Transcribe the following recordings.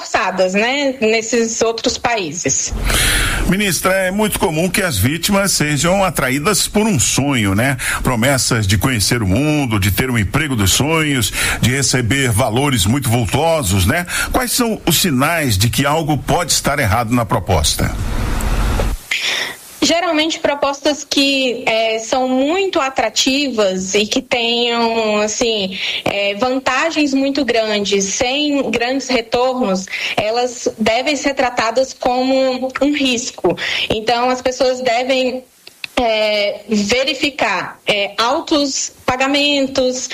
forçadas, né, nesses outros países. Ministra, é muito comum que as vítimas sejam atraídas por um sonho, né? Promessas de conhecer o mundo, de ter um emprego dos sonhos, de receber valores muito vultosos, né? Quais são os sinais de que algo pode estar errado na proposta? Geralmente propostas que são muito atrativas e que tenham, assim, vantagens muito grandes, sem grandes retornos, elas devem ser tratadas como um risco. Então, as pessoas devem verificar altos pagamentos,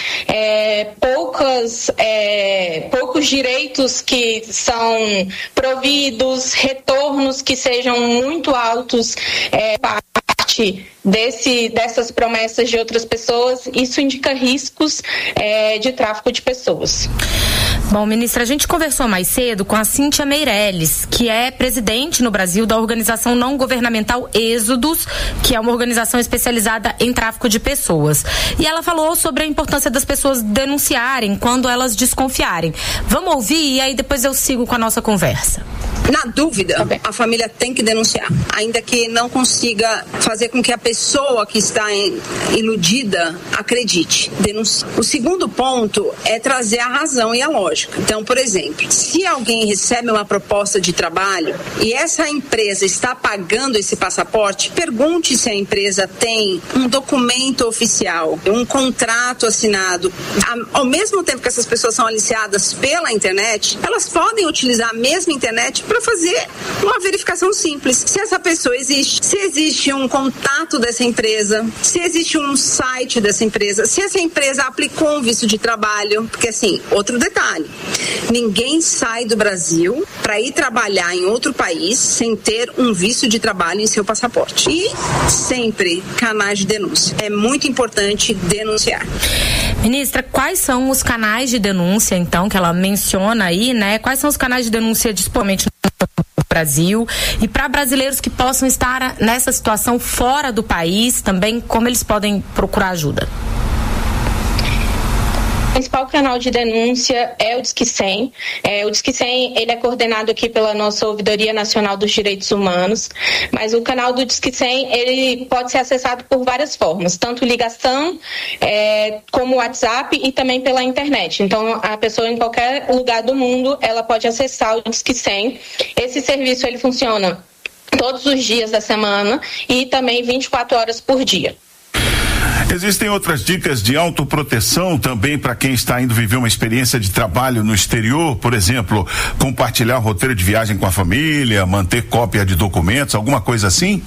poucos direitos que são providos, retornos que sejam muito altos, parte dessas promessas de outras pessoas. Isso indica riscos de tráfico de pessoas. Bom, ministra, a gente conversou mais cedo com a Cíntia Meirelles, que é presidente no Brasil da organização não governamental Êxodos, que é uma organização especializada em tráfico de pessoas. E ela falou sobre a importância das pessoas denunciarem quando elas desconfiarem. Vamos ouvir e aí depois eu sigo com a nossa conversa. Na dúvida, a família tem que denunciar, ainda que não consiga fazer com que a pessoa que está iludida acredite. Denuncie. O segundo ponto é trazer a razão e a lógica. Então, por exemplo, se alguém recebe uma proposta de trabalho e essa empresa está pagando esse passaporte, pergunte se a empresa tem um documento oficial, um contrato assinado. Ao mesmo tempo que essas pessoas são aliciadas pela internet, elas podem utilizar a mesma internet para fazer uma verificação simples. Se essa pessoa existe, se existe um contato dessa empresa, se existe um site dessa empresa, se essa empresa aplicou um visto de trabalho, porque assim, outro detalhe, ninguém sai do Brasil para ir trabalhar em outro país sem ter um visto de trabalho em seu passaporte. E sempre canais de denúncia. É muito importante denunciar. Ministra, quais são os canais de denúncia, então, que ela menciona aí, né? Quais são os canais de denúncia disponíveis no Brasil? E para brasileiros que possam estar nessa situação fora do país, também, como eles podem procurar ajuda? O principal canal de denúncia é o Disque 100. O Disque 100 ele é coordenado aqui pela nossa Ouvidoria Nacional dos Direitos Humanos, mas o canal do Disque 100 ele pode ser acessado por várias formas, tanto ligação como WhatsApp e também pela internet. Então, a pessoa em qualquer lugar do mundo, ela pode acessar o Disque 100. Esse serviço ele funciona todos os dias da semana e também 24 horas por dia. Existem outras dicas de autoproteção também para quem está indo viver uma experiência de trabalho no exterior, por exemplo, compartilhar o roteiro de viagem com a família, manter cópia de documentos, alguma coisa assim?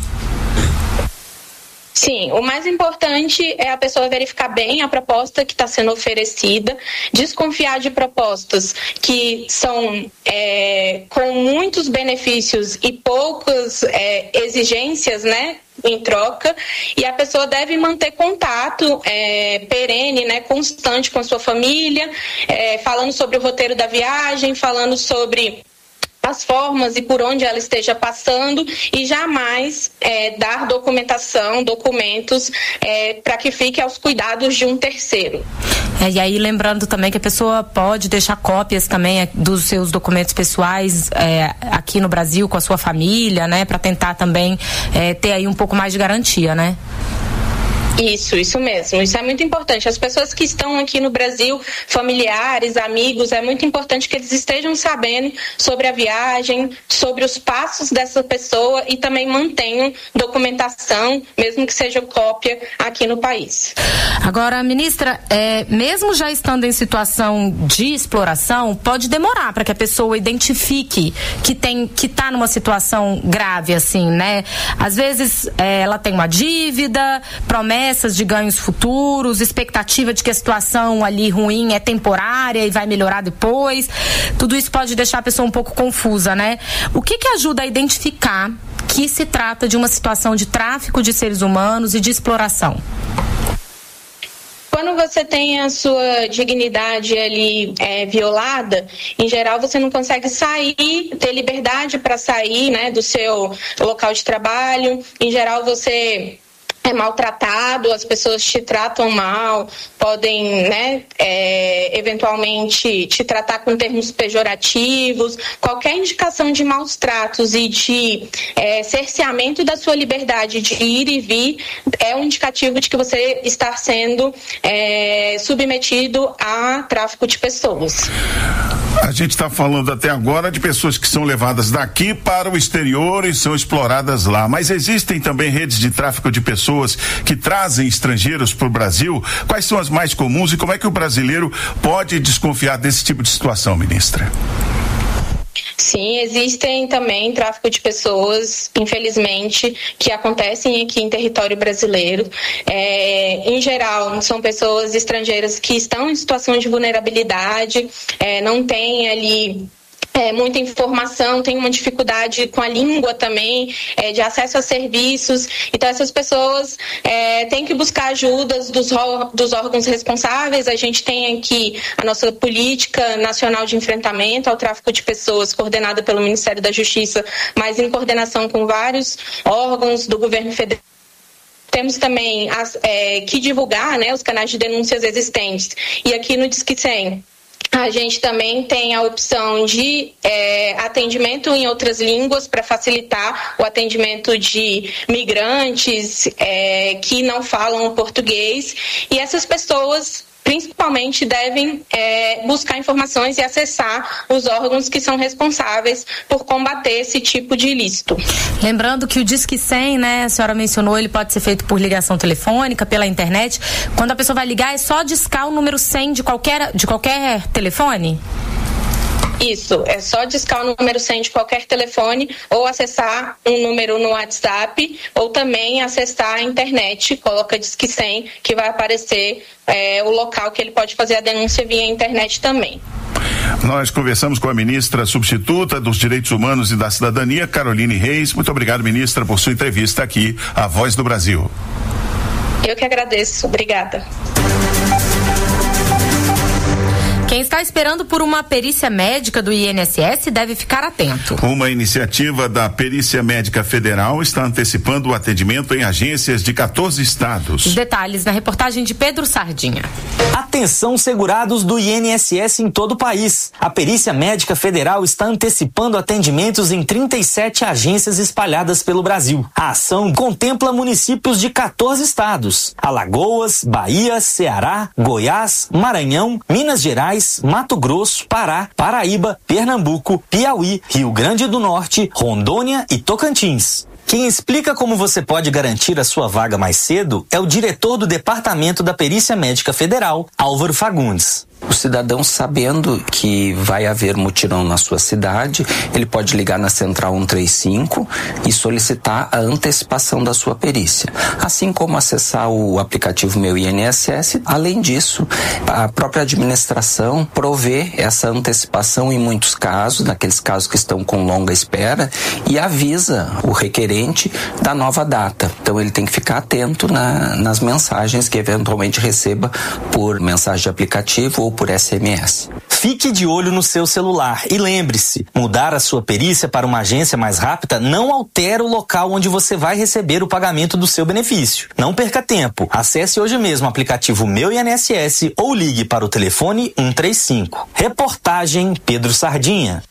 Sim, o mais importante é a pessoa verificar bem a proposta que está sendo oferecida, desconfiar de propostas que são com muitos benefícios e poucas exigências, né, em troca, e a pessoa deve manter contato perene, né, constante com a sua família, falando sobre o roteiro da viagem, falando sobre as formas e por onde ela esteja passando, e jamais dar documentos para que fique aos cuidados de um terceiro. E aí lembrando também que a pessoa pode deixar cópias também dos seus documentos pessoais aqui no Brasil com a sua família, né, para tentar também ter aí um pouco mais de garantia, né? Isso mesmo. Isso é muito importante. As pessoas que estão aqui no Brasil, familiares, amigos, é muito importante que eles estejam sabendo sobre a viagem, sobre os passos dessa pessoa e também mantenham documentação, mesmo que seja cópia, aqui no país. Agora, ministra, mesmo já estando em situação de exploração, pode demorar para que a pessoa identifique que está numa situação grave, assim, né? Às vezes ela tem uma dívida, promessas de ganhos futuros, expectativa de que a situação ali ruim é temporária e vai melhorar depois. Tudo isso pode deixar a pessoa um pouco confusa, né? O que ajuda a identificar que se trata de uma situação de tráfico de seres humanos e de exploração? Quando você tem a sua dignidade ali violada, em geral você não consegue sair, ter liberdade para sair, né, do seu local de trabalho. Em geral você é maltratado, as pessoas te tratam mal, podem, né, eventualmente te tratar com termos pejorativos, qualquer indicação de maus tratos e de cerceamento da sua liberdade de ir e vir é um indicativo de que você está sendo submetido a tráfico de pessoas. A gente está falando até agora de pessoas que são levadas daqui para o exterior e são exploradas lá, mas existem também redes de tráfico de pessoas que trazem estrangeiros para o Brasil. Quais são as mais comuns e como é que o brasileiro pode desconfiar desse tipo de situação, ministra? Sim, existem também tráfico de pessoas, infelizmente, que acontecem aqui em território brasileiro. Em geral, são pessoas estrangeiras que estão em situação de vulnerabilidade, não têm ali muita informação, tem uma dificuldade com a língua também, de acesso a serviços. Então essas pessoas têm que buscar ajudas dos órgãos responsáveis. A gente tem aqui a nossa política nacional de enfrentamento ao tráfico de pessoas, coordenada pelo Ministério da Justiça, mas em coordenação com vários órgãos do governo federal. Temos também que divulgar, né, os canais de denúncias existentes. E aqui no Disque 100, a gente também tem a opção de atendimento em outras línguas para facilitar o atendimento de migrantes que não falam português. E essas pessoas principalmente devem buscar informações e acessar os órgãos que são responsáveis por combater esse tipo de ilícito. Lembrando que o Disque 100, né, a senhora mencionou, ele pode ser feito por ligação telefônica, pela internet. Quando a pessoa vai ligar, é só discar o número 100 de qualquer telefone? Isso, é só discar o número 100 de qualquer telefone ou acessar um número no WhatsApp ou também acessar a internet, coloca Disque 100 que vai aparecer o local que ele pode fazer a denúncia via internet também. Nós conversamos com a ministra substituta dos Direitos Humanos e da Cidadania, Caroline Reis. Muito obrigado, ministra, por sua entrevista aqui, à Voz do Brasil. Eu que agradeço. Obrigada. Quem está esperando por uma perícia médica do INSS deve ficar atento. Uma iniciativa da Perícia Médica Federal está antecipando o atendimento em agências de 14 estados. Os detalhes na reportagem de Pedro Sardinha. Atenção, segurados do INSS em todo o país. A Perícia Médica Federal está antecipando atendimentos em 37 agências espalhadas pelo Brasil. A ação contempla municípios de 14 estados: Alagoas, Bahia, Ceará, Goiás, Maranhão, Minas Gerais, Mato Grosso, Pará, Paraíba, Pernambuco, Piauí, Rio Grande do Norte, Rondônia e Tocantins. Quem explica como você pode garantir a sua vaga mais cedo é o diretor do Departamento da Perícia Médica Federal, Álvaro Fagundes. O cidadão, sabendo que vai haver mutirão na sua cidade, ele pode ligar na Central 135 e solicitar a antecipação da sua perícia. Assim como acessar o aplicativo Meu INSS. Além disso, a própria administração provê essa antecipação em muitos casos, naqueles casos que estão com longa espera, e avisa o requerente da nova data. Então ele tem que ficar atento nas mensagens que eventualmente receba por mensagem de aplicativo ou por SMS. Fique de olho no seu celular e lembre-se, mudar a sua perícia para uma agência mais rápida não altera o local onde você vai receber o pagamento do seu benefício. Não perca tempo. Acesse hoje mesmo o aplicativo Meu INSS ou ligue para o telefone 135. Reportagem Pedro Sardinha.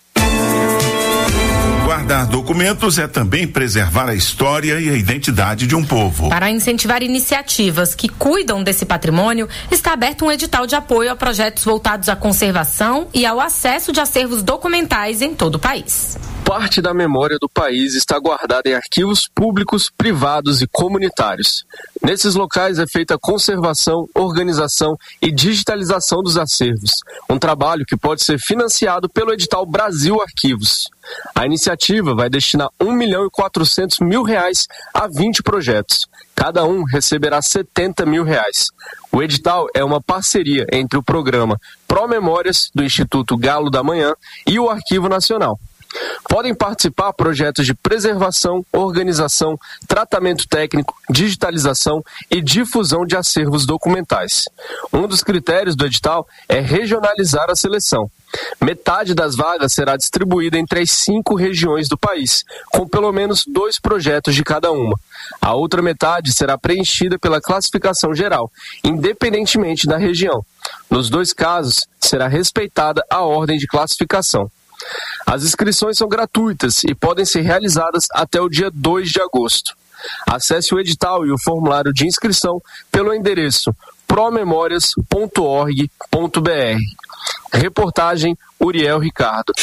Guardar documentos é também preservar a história e a identidade de um povo. Para incentivar iniciativas que cuidam desse patrimônio, está aberto um edital de apoio a projetos voltados à conservação e ao acesso de acervos documentais em todo o país. Parte da memória do país está guardada em arquivos públicos, privados e comunitários. Nesses locais é feita a conservação, organização e digitalização dos acervos, um trabalho que pode ser financiado pelo edital Brasil Arquivos. A iniciativa vai destinar R$1.400.000 a 20 projetos. Cada um receberá R$70 mil. O edital é uma parceria entre o programa Pró Memórias do Instituto Galo da Manhã e o Arquivo Nacional. Podem participar projetos de preservação, organização, tratamento técnico, digitalização e difusão de acervos documentais. Um dos critérios do edital é regionalizar a seleção. Metade das vagas será distribuída entre as 5 regiões do país, com pelo menos 2 projetos de cada uma. A outra metade será preenchida pela classificação geral, independentemente da região. Nos 2 casos, será respeitada a ordem de classificação. As inscrições são gratuitas e podem ser realizadas até o dia 2 de agosto. Acesse o edital e o formulário de inscrição pelo endereço promemorias.org.br. Reportagem Uriel Ricardo.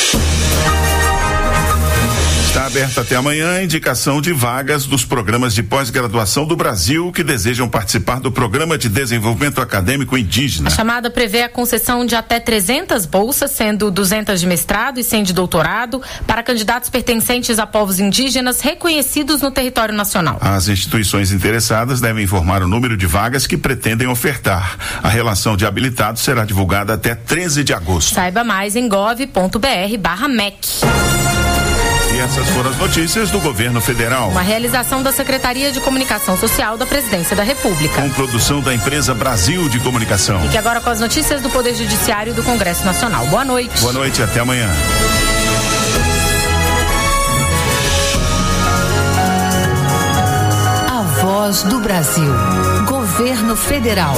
Está aberta até amanhã a indicação de vagas dos programas de pós-graduação do Brasil que desejam participar do Programa de Desenvolvimento Acadêmico Indígena. A chamada prevê a concessão de até 300 bolsas, sendo 200 de mestrado e 100 de doutorado, para candidatos pertencentes a povos indígenas reconhecidos no território nacional. As instituições interessadas devem informar o número de vagas que pretendem ofertar. A relação de habilitados será divulgada até 13 de agosto. Saiba mais em gov.br/MEC. E essas foram as notícias do Governo Federal. Uma realização da Secretaria de Comunicação Social da Presidência da República. Com produção da empresa Brasil de Comunicação. Fique agora com as notícias do Poder Judiciário e do Congresso Nacional. Boa noite. Boa noite e até amanhã. A Voz do Brasil. Governo Federal.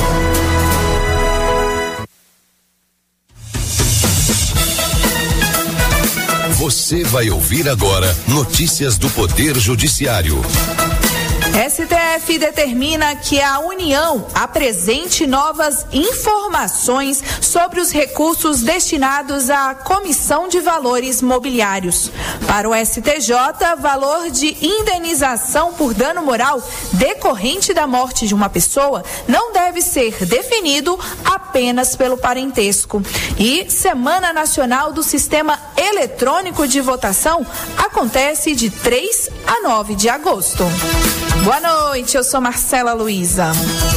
Você vai ouvir agora notícias do Poder Judiciário. STF determina que a União apresente novas informações sobre os recursos destinados à Comissão de Valores Mobiliários. Para o STJ, valor de indenização por dano moral decorrente da morte de uma pessoa não deve ser definido apenas pelo parentesco. E Semana Nacional do Sistema Eletrônico de Votação acontece de 3 a 9 de agosto. Boa noite, eu sou Marcela Luiza.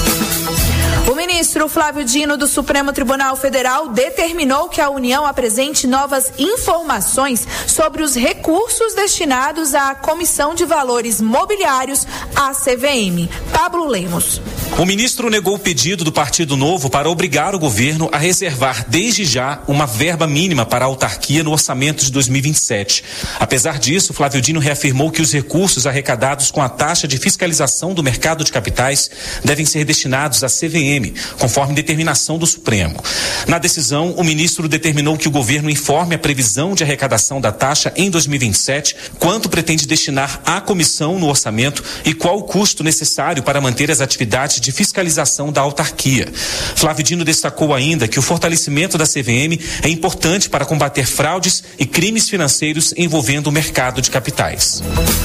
O ministro Flávio Dino do Supremo Tribunal Federal determinou que a União apresente novas informações sobre os recursos destinados à Comissão de Valores Mobiliários, a CVM. Pablo Lemos. O ministro negou o pedido do Partido Novo para obrigar o governo a reservar desde já uma verba mínima para a autarquia no orçamento de 2027. Apesar disso, Flávio Dino reafirmou que os recursos arrecadados com a taxa de fiscalização do mercado de capitais devem ser destinados à CVM, conforme determinação do Supremo. Na decisão, o ministro determinou que o governo informe a previsão de arrecadação da taxa em 2027, quanto pretende destinar à comissão no orçamento e qual o custo necessário para manter as atividades de fiscalização da autarquia. Flávio Dino destacou ainda que o fortalecimento da CVM é importante para combater fraudes e crimes financeiros envolvendo o mercado de capitais.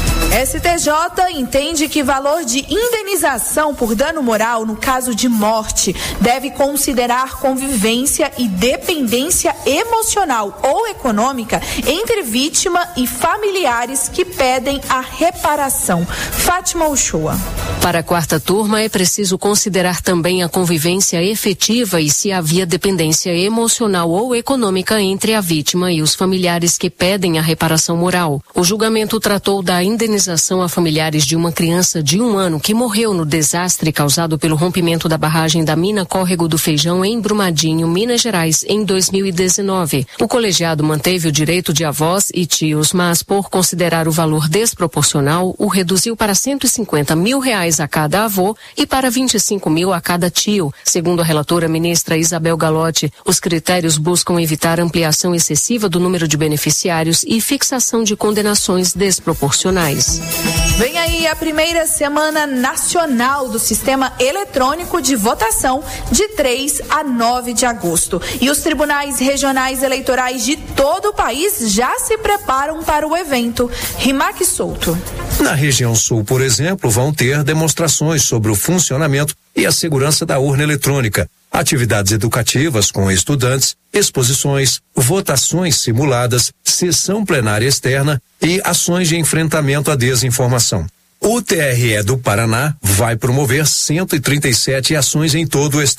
STJ entende que valor de indenização por dano moral no caso de morte deve considerar convivência e dependência emocional ou econômica entre vítima e familiares que pedem a reparação. Fátima Uchoa. Para a quarta turma, é preciso considerar também a convivência efetiva e se havia dependência emocional ou econômica entre a vítima e os familiares que pedem a reparação moral. O julgamento tratou da indenização a familiares de uma criança de 1 ano que morreu no desastre causado pelo rompimento da barragem da mina Córrego do Feijão em Brumadinho, Minas Gerais, em 2019. O colegiado manteve o direito de avós e tios, mas por considerar o valor desproporcional, o reduziu para R$150 mil a cada avô e para 25 mil a cada tio. Segundo a relatora ministra Isabel Galotti, os critérios buscam evitar ampliação excessiva do número de beneficiários e fixação de condenações desproporcionais. Vem aí a primeira Semana Nacional do Sistema Eletrônico de Votação, de 3 a 9 de agosto. E os tribunais regionais eleitorais de todo o país já se preparam para o evento. Rimac Souto. Na região sul, por exemplo, vão ter demonstrações sobre o funcionamento e a segurança da urna eletrônica, atividades educativas com estudantes, exposições, votações simuladas, sessão plenária externa e ações de enfrentamento à desinformação. O TRE do Paraná vai promover 137 ações em todo o estado.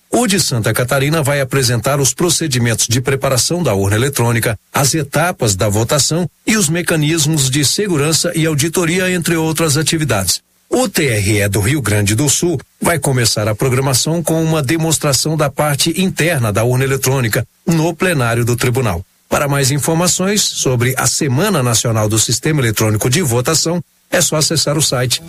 O de Santa Catarina vai apresentar os procedimentos de preparação da urna eletrônica, as etapas da votação e os mecanismos de segurança e auditoria, entre outras atividades. O TRE do Rio Grande do Sul vai começar a programação com uma demonstração da parte interna da urna eletrônica no plenário do tribunal. Para mais informações sobre a Semana Nacional do Sistema Eletrônico de Votação, é só acessar o site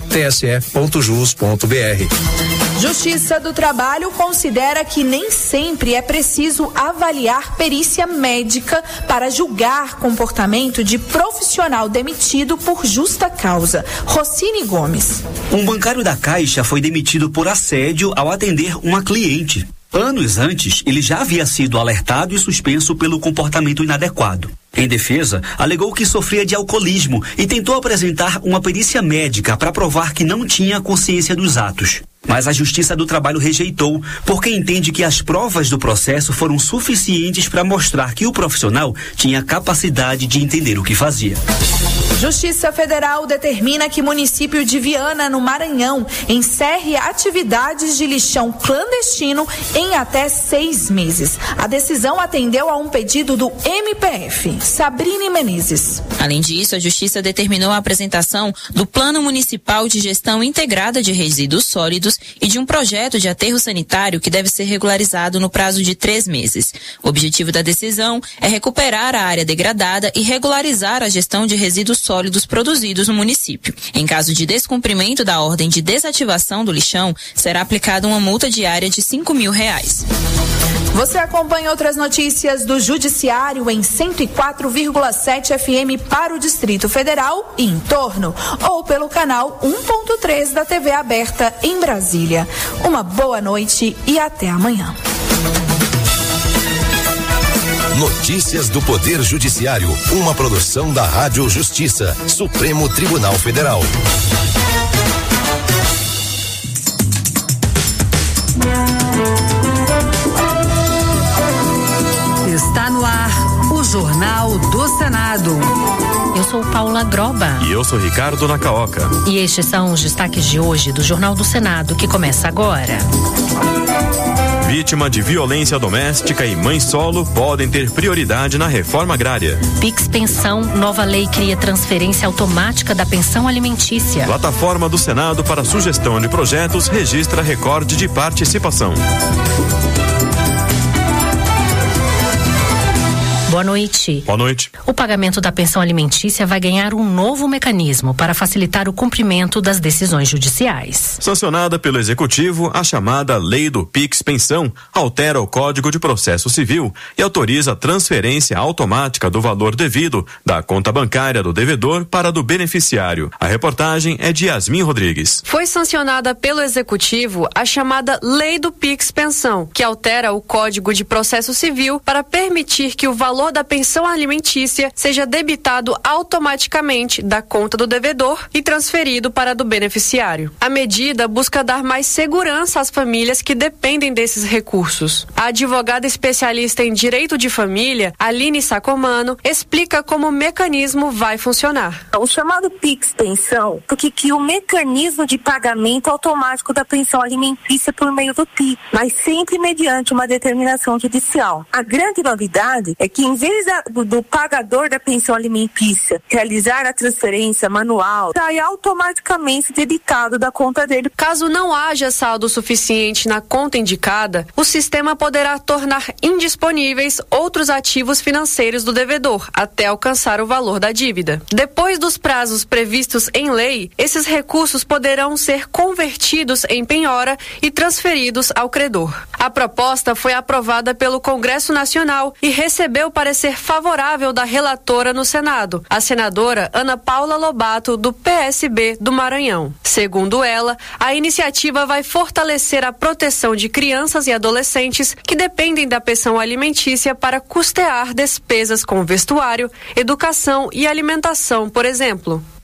tse.jus.br. Justiça do Trabalho considera que nem sempre é preciso avaliar perícia médica para julgar comportamento de profissional demitido por justa causa. Rocine Gomes. Um bancário da Caixa foi demitido por assédio ao atender uma cliente. Anos antes, ele já havia sido alertado e suspenso pelo comportamento inadequado. Em defesa, alegou que sofria de alcoolismo e tentou apresentar uma perícia médica para provar que não tinha consciência dos atos. Mas a Justiça do Trabalho rejeitou, porque entende que as provas do processo foram suficientes para mostrar que o profissional tinha capacidade de entender o que fazia. Justiça Federal determina que o município de Viana, no Maranhão, encerre atividades de lixão clandestino em até 6 meses. A decisão atendeu a um pedido do MPF. Sabrine Menezes. Além disso, a Justiça determinou a apresentação do Plano Municipal de Gestão Integrada de Resíduos Sólidos e de um projeto de aterro sanitário que deve ser regularizado no prazo de 3 meses. O objetivo da decisão é recuperar a área degradada e regularizar a gestão de resíduos sólidos produzidos no município. Em caso de descumprimento da ordem de desativação do lixão, será aplicada uma multa diária de R$ 5.000. Você acompanha outras notícias do Judiciário em 104,7 FM para o Distrito Federal e em torno, ou pelo canal 1.3 da TV aberta em Brasília. Uma boa noite e até amanhã. Notícias do Poder Judiciário, uma produção da Rádio Justiça, Supremo Tribunal Federal. Está no ar o Jornal do Senado. Eu sou Paula Groba. E eu sou Ricardo Nacaoca. E estes são os destaques de hoje do Jornal do Senado, que começa agora. Vítima de violência doméstica e mãe solo podem ter prioridade na reforma agrária. Pix Pensão, nova lei cria transferência automática da pensão alimentícia. Plataforma do Senado para sugestão de projetos registra recorde de participação. Boa noite. Boa noite. O pagamento da pensão alimentícia vai ganhar um novo mecanismo para facilitar o cumprimento das decisões judiciais. Sancionada pelo Executivo, a chamada Lei do Pix Pensão altera o Código de Processo Civil e autoriza a transferência automática do valor devido da conta bancária do devedor para a do beneficiário. A reportagem é de Yasmin Rodrigues. Foi sancionada pelo Executivo a chamada Lei do Pix Pensão, que altera o Código de Processo Civil para permitir que o valor da pensão alimentícia seja debitado automaticamente da conta do devedor e transferido para a do beneficiário. A medida busca dar mais segurança às famílias que dependem desses recursos. A advogada especialista em direito de família, Aline Sacomano, explica como o mecanismo vai funcionar. O chamado Pix Pensão, porque cria um mecanismo de pagamento automático da pensão alimentícia por meio do PIX, mas sempre mediante uma determinação judicial. A grande novidade é que em vez do pagador da pensão alimentícia realizar a transferência manual, sai automaticamente debitado da conta dele. Caso não haja saldo suficiente na conta indicada, o sistema poderá tornar indisponíveis outros ativos financeiros do devedor, até alcançar o valor da dívida. Depois dos prazos previstos em lei, esses recursos poderão ser convertidos em penhora e transferidos ao credor. A proposta foi aprovada pelo Congresso Nacional e recebeu parecer favorável da relatora no Senado, a senadora Ana Paula Lobato, do PSB do Maranhão. Segundo ela, a iniciativa vai fortalecer a proteção de crianças e adolescentes que dependem da pensão alimentícia para custear despesas com vestuário, educação e alimentação, por exemplo.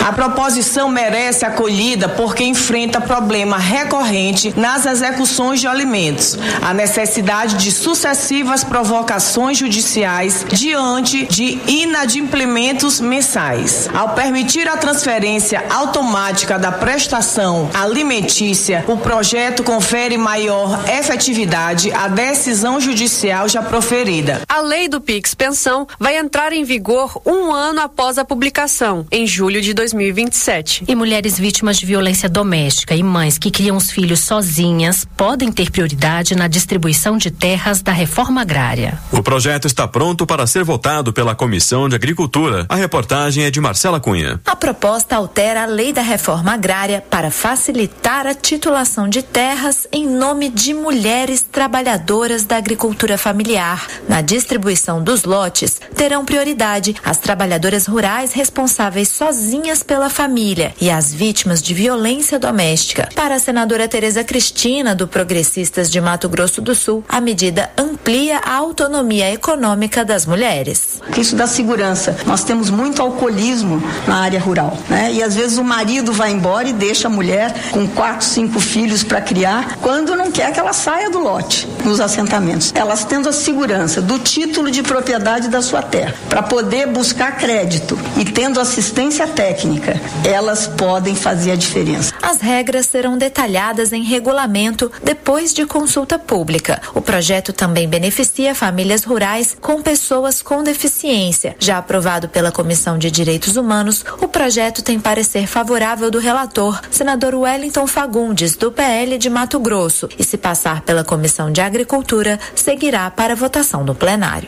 A proposição merece acolhida porque enfrenta problema recorrente nas execuções de alimentos, a necessidade de sucessivas provocações judiciais diante de inadimplementos mensais. Ao permitir a transferência automática da prestação alimentícia, o projeto confere maior efetividade à decisão judicial já proferida. A lei do Pix Pensão vai entrar em vigor 1 ano após a publicação, em julho de 2027. E mulheres vítimas de violência doméstica e mães que criam os filhos sozinhas podem ter prioridade na distribuição de terras da reforma agrária. O projeto está pronto para ser votado pela Comissão de Agricultura. A reportagem é de Marcela Cunha. A proposta altera a lei da reforma agrária para facilitar a titulação de terras em nome de mulheres trabalhadoras da agricultura familiar. Na distribuição dos lotes, terão prioridade as trabalhadoras rurais responsáveis sozinhas pela família e as vítimas de violência doméstica. Para a senadora Tereza Cristina, do Progressistas de Mato Grosso do Sul, a medida amplia a autonomia econômica das mulheres. Isso dá segurança. Nós temos muito alcoolismo na área rural, né? E às vezes o marido vai embora e deixa a mulher com 4, 5 filhos para criar, quando não quer que ela saia do lote nos assentamentos. Elas tendo a segurança do título de propriedade da sua terra, para poder buscar crédito e tendo assistência técnica, elas podem fazer a diferença. As regras serão detalhadas em regulamento depois de consulta pública. O projeto também beneficia famílias rurais com pessoas com deficiência. Já aprovado pela Comissão de Direitos Humanos, o projeto tem parecer favorável do relator, senador Wellington Fagundes, do PL de Mato Grosso, e se passar pela Comissão de Agricultura, seguirá para votação no plenário.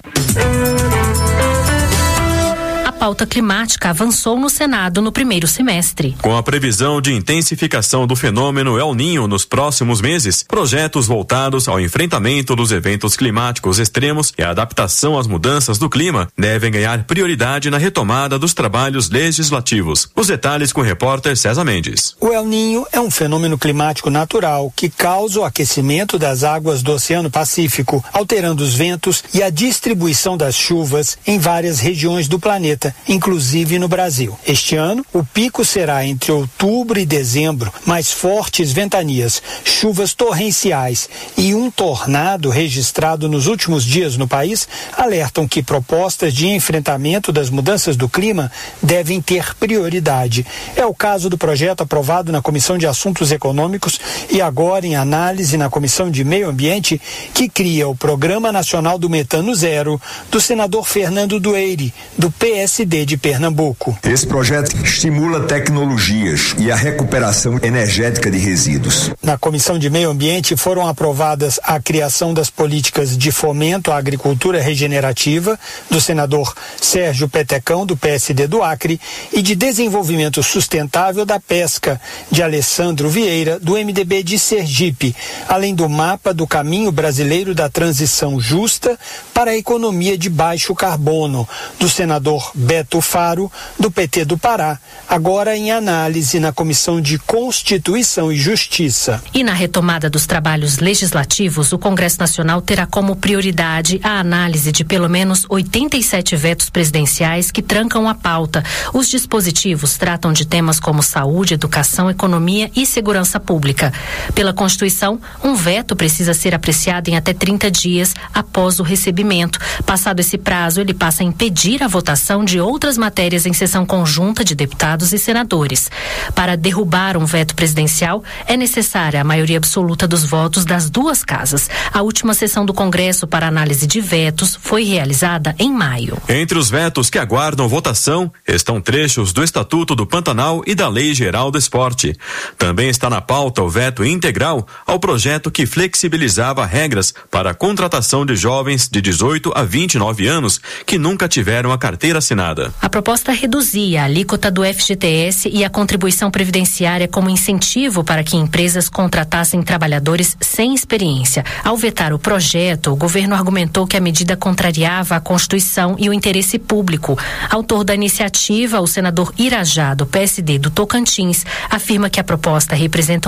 A pauta climática avançou no Senado no primeiro semestre. Com a previsão de intensificação do fenômeno El Niño nos próximos meses, projetos voltados ao enfrentamento dos eventos climáticos extremos e a adaptação às mudanças do clima devem ganhar prioridade na retomada dos trabalhos legislativos. Os detalhes com o repórter César Mendes. O El Niño é um fenômeno climático natural que causa o aquecimento das águas do Oceano Pacífico, alterando os ventos e a distribuição das chuvas em várias regiões do planeta, inclusive no Brasil. Este ano, o pico será entre outubro e dezembro, mais fortes ventanias, chuvas torrenciais e um tornado registrado nos últimos dias no país alertam que propostas de enfrentamento das mudanças do clima devem ter prioridade. É o caso do projeto aprovado na Comissão de Assuntos Econômicos e agora em análise na Comissão de Meio Ambiente, que cria o Programa Nacional do Metano Zero, do senador Fernando Dueire, do PSD de Pernambuco. Esse projeto estimula tecnologias e a recuperação energética de resíduos. Na Comissão de Meio Ambiente foram aprovadas a criação das políticas de fomento à agricultura regenerativa, do senador Sérgio Petecão, do PSD do Acre, e de desenvolvimento sustentável da pesca, de Alessandro Vieira, do MDB de Sergipe, além do mapa do caminho brasileiro da transição justa para a economia de baixo carbono, do senador Beto Faro, do PT do Pará, agora em análise na Comissão de Constituição e Justiça. E na retomada dos trabalhos legislativos, o Congresso Nacional terá como prioridade a análise de pelo menos 87 vetos presidenciais que trancam a pauta. Os dispositivos tratam de temas como saúde, educação, economia e segurança pública. Pela Constituição, um veto precisa ser apreciado em até 30 dias após o recebimento. Passado esse prazo, ele passa a impedir a votação de outras matérias em sessão conjunta de deputados e senadores. Para derrubar um veto presidencial, é necessária a maioria absoluta dos votos das duas casas. A última sessão do Congresso para análise de vetos foi realizada em maio. Entre os vetos que aguardam votação estão trechos do Estatuto do Pantanal e da Lei Geral do Esporte. Também está na pauta o veto integral ao projeto que flexibilizava regras para a contratação de jovens de 18 a 29 anos que nunca tiveram a carteira assinada. A proposta reduzia a alíquota do FGTS e a contribuição previdenciária como incentivo para que empresas contratassem trabalhadores sem experiência. Ao vetar o projeto, o governo argumentou que a medida contrariava a Constituição e o interesse público. Autor da iniciativa, o senador Irajá, do PSD do Tocantins, afirma que a proposta representa uma alternativa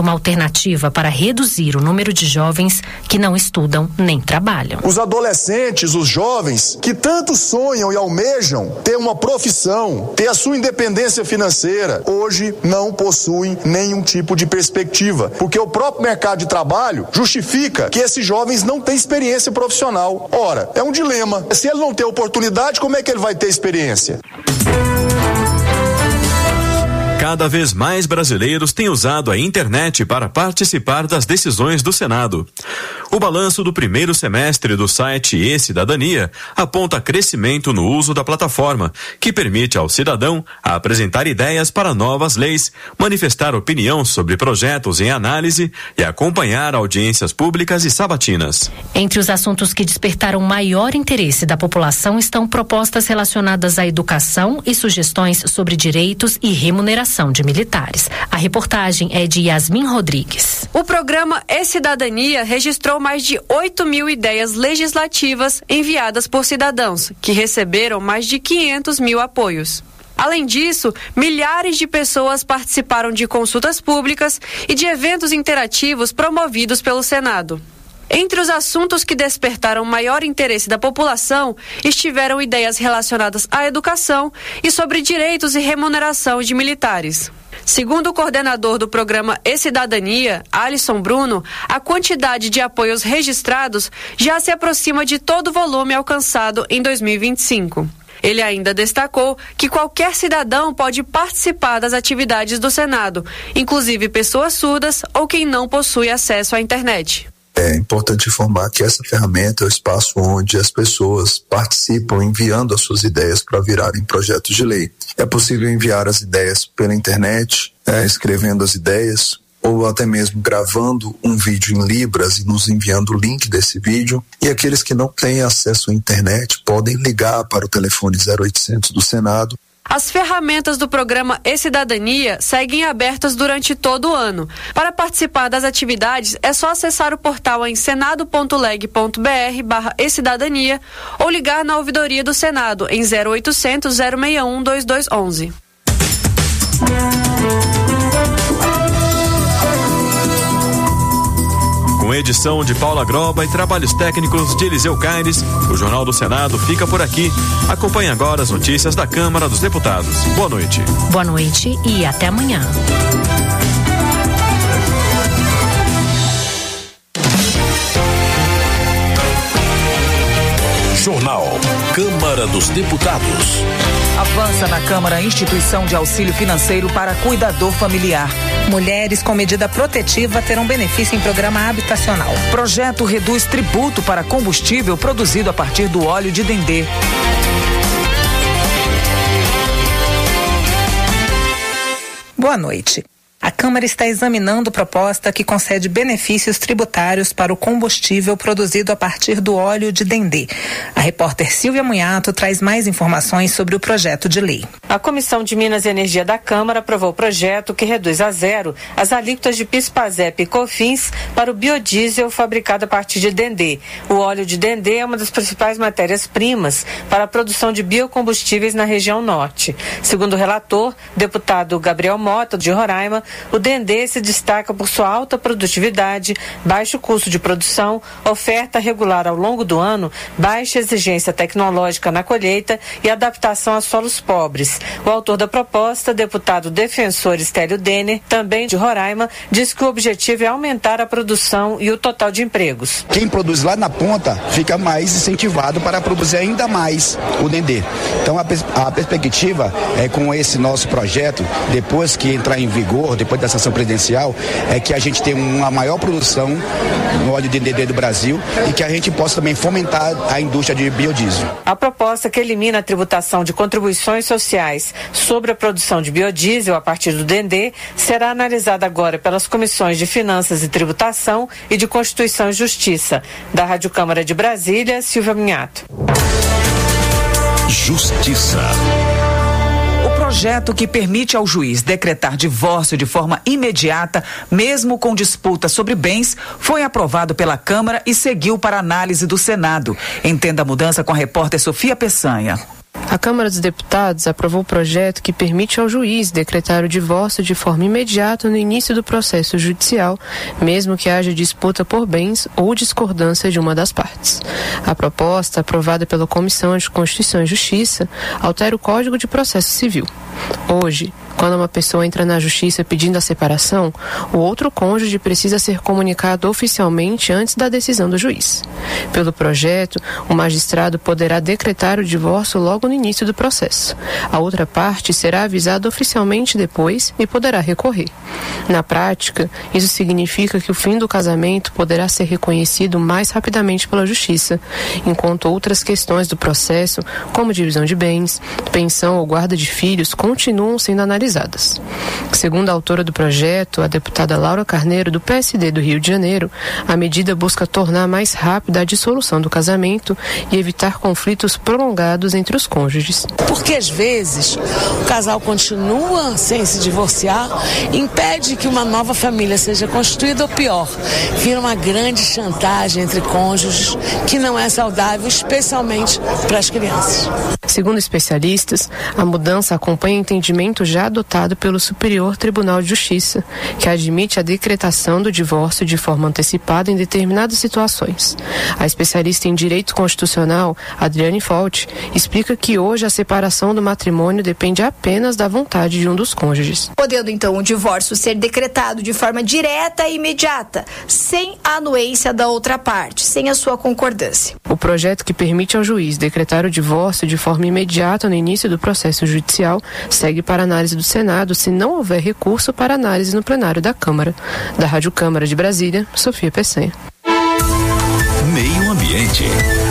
alternativa para reduzir o número de jovens que não estudam nem trabalham. Os adolescentes, os jovens que tanto sonham e almejam ter uma profissão, ter a sua independência financeira, hoje não possuem nenhum tipo de perspectiva, porque o próprio mercado de trabalho justifica que esses jovens não têm experiência profissional. Ora, é um dilema. Se ele não tem oportunidade, como é que ele vai ter experiência? Cada vez mais brasileiros têm usado a internet para participar das decisões do Senado. O balanço do primeiro semestre do site e-Cidadania aponta crescimento no uso da plataforma, que permite ao cidadão apresentar ideias para novas leis, manifestar opinião sobre projetos em análise e acompanhar audiências públicas e sabatinas. Entre os assuntos que despertaram maior interesse da população estão propostas relacionadas à educação e sugestões sobre direitos e remuneração de militares. A reportagem é de Yasmin Rodrigues. O programa e-Cidadania registrou mais de 8.000 ideias legislativas enviadas por cidadãos, que receberam mais de 500 mil apoios. Além disso, milhares de pessoas participaram de consultas públicas e de eventos interativos promovidos pelo Senado. Entre os assuntos que despertaram maior interesse da população estiveram ideias relacionadas à educação e sobre direitos e remuneração de militares. Segundo o coordenador do programa e-Cidadania, Alisson Bruno, a quantidade de apoios registrados já se aproxima de todo o volume alcançado em 2025. Ele ainda destacou que qualquer cidadão pode participar das atividades do Senado, inclusive pessoas surdas ou quem não possui acesso à internet. É importante informar que essa ferramenta é o espaço onde as pessoas participam enviando as suas ideias para virarem projetos de lei. É possível enviar as ideias pela internet, escrevendo as ideias, ou até mesmo gravando um vídeo em Libras e nos enviando o link desse vídeo. E aqueles que não têm acesso à internet podem ligar para o telefone 0800 do Senado. As ferramentas do programa e-Cidadania seguem abertas durante todo o ano. Para participar das atividades, é só acessar o portal em senado.leg.br/e-Cidadania ou ligar na ouvidoria do Senado em 0800 061 2211. Com edição de Paula Groba e trabalhos técnicos de Eliseu Caires, o Jornal do Senado fica por aqui. Acompanhe agora as notícias da Câmara dos Deputados. Boa noite. Boa noite e até amanhã. Jornal Câmara dos Deputados. Avança na Câmara a instituição de auxílio financeiro para cuidador familiar. Mulheres com medida protetiva terão benefício em programa habitacional. Projeto reduz tributo para combustível produzido a partir do óleo de dendê. Boa noite. A Câmara está examinando proposta que concede benefícios tributários para o combustível produzido a partir do óleo de dendê. A repórter Silvia Munhato traz mais informações sobre o projeto de lei. A Comissão de Minas e Energia da Câmara aprovou o projeto que reduz a zero as alíquotas de PIS/PASEP e COFINS para o biodiesel fabricado a partir de dendê. O óleo de dendê é uma das principais matérias-primas para a produção de biocombustíveis na região norte. Segundo o relator, deputado Gabriel Mota, de Roraima, o dendê se destaca por sua alta produtividade, baixo custo de produção, oferta regular ao longo do ano, baixa exigência tecnológica na colheita e adaptação a solos pobres. O autor da proposta, deputado defensor Estélio Denner, também de Roraima, diz que o objetivo é aumentar a produção e o total de empregos. Quem produz lá na ponta fica mais incentivado para produzir ainda mais o dendê. Então a perspectiva é, com esse nosso projeto, depois que entrar em vigor, depois da sanção presidencial, é que a gente tenha uma maior produção no óleo de dendê do Brasil e que a gente possa também fomentar a indústria de biodiesel. A proposta que elimina a tributação de contribuições sociais sobre a produção de biodiesel a partir do dendê será analisada agora pelas comissões de Finanças e Tributação e de Constituição e Justiça. Da Rádio Câmara de Brasília, Silvia Minhato. Justiça. O projeto que permite ao juiz decretar divórcio de forma imediata, mesmo com disputa sobre bens, foi aprovado pela Câmara e seguiu para análise do Senado. Entenda a mudança com a repórter Sofia Peçanha. A Câmara dos Deputados aprovou o projeto que permite ao juiz decretar o divórcio de forma imediata no início do processo judicial, mesmo que haja disputa por bens ou discordância de uma das partes. A proposta, aprovada pela Comissão de Constituição e Justiça, altera o Código de Processo Civil. Hoje, quando uma pessoa entra na justiça pedindo a separação, o outro cônjuge precisa ser comunicado oficialmente antes da decisão do juiz. Pelo projeto, o magistrado poderá decretar o divórcio logo no início do processo. A outra parte será avisada oficialmente depois e poderá recorrer. Na prática, isso significa que o fim do casamento poderá ser reconhecido mais rapidamente pela justiça, enquanto outras questões do processo, como divisão de bens, pensão ou guarda de filhos, continuam sendo analisadas. Segundo a autora do projeto, a deputada Laura Carneiro, do PSD do Rio de Janeiro, a medida busca tornar mais rápida a dissolução do casamento e evitar conflitos prolongados entre os cônjuges. Porque às vezes o casal continua sem se divorciar, impede que uma nova família seja constituída, ou pior, vira uma grande chantagem entre cônjuges que não é saudável, especialmente para as crianças. Segundo especialistas, a mudança acompanha o entendimento já adotado pelo Superior Tribunal de Justiça, que admite a decretação do divórcio de forma antecipada em determinadas situações. A especialista em Direito Constitucional, Adriane Folt, explica que hoje a separação do matrimônio depende apenas da vontade de um dos cônjuges. Podendo então o divórcio ser decretado de forma direta e imediata, sem a anuência da outra parte, sem a sua concordância. O projeto que permite ao juiz decretar o divórcio de forma imediata no início do processo judicial segue para análise do Senado se não houver recurso para análise no plenário da Câmara. Da Rádio Câmara de Brasília, Sofia Peçanha. Meio Ambiente.